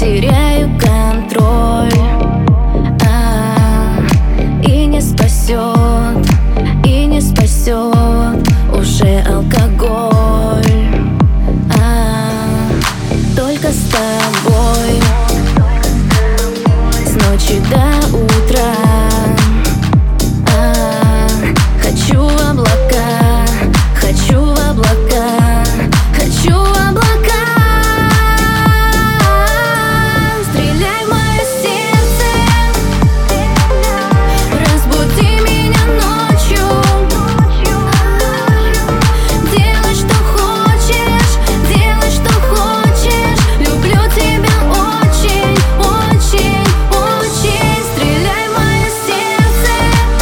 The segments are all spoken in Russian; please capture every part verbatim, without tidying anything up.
теряю контроль, а, и не спасет, и не спасет уже алкоголь, а, только с тобой, с ночи до утра. А, хочу в облака, хочу в облака, хочу в облака. Стреляй в мое сердце, разбуди меня ночью. Делай, что хочешь, делай, что хочешь. Люблю тебя очень, очень, очень. Стреляй в мое сердце,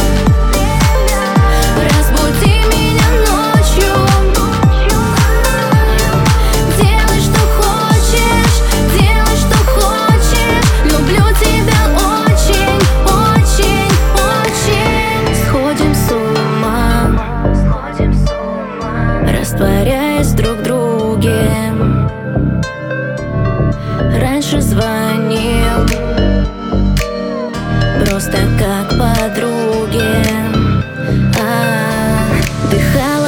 разбуди меня ночью. Делай, что хочешь, делай, что хочешь. Люблю тебя очень, очень, очень. Сходим с ума, растворяясь друг в друге. Раньше звонил просто как подруге, а, дыхал